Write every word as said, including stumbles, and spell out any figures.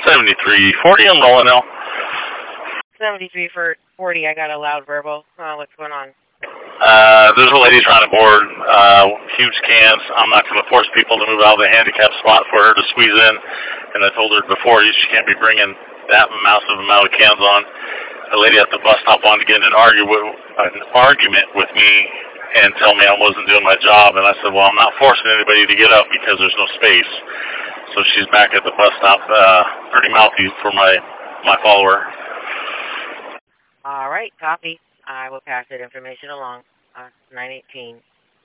seventy-three forty, I'm rolling now. seventy-three for forty, I got a loud verbal. Uh, what's going on? Uh, there's a lady trying to board, uh, huge cans. I'm not going to force people to move out of the handicap spot for her to squeeze in. And I told her before, she can't be bringing that massive amount of cans on. The lady at the bus stop wanted to get in an, argue with, an argument with me and tell me I wasn't doing my job. And I said, well, I'm not forcing anybody to get up because there's no space. So she's back at the bus stop, uh, pretty mouthy for my, my follower. All right, copy. I will pass that information along. Uh, nine eighteen.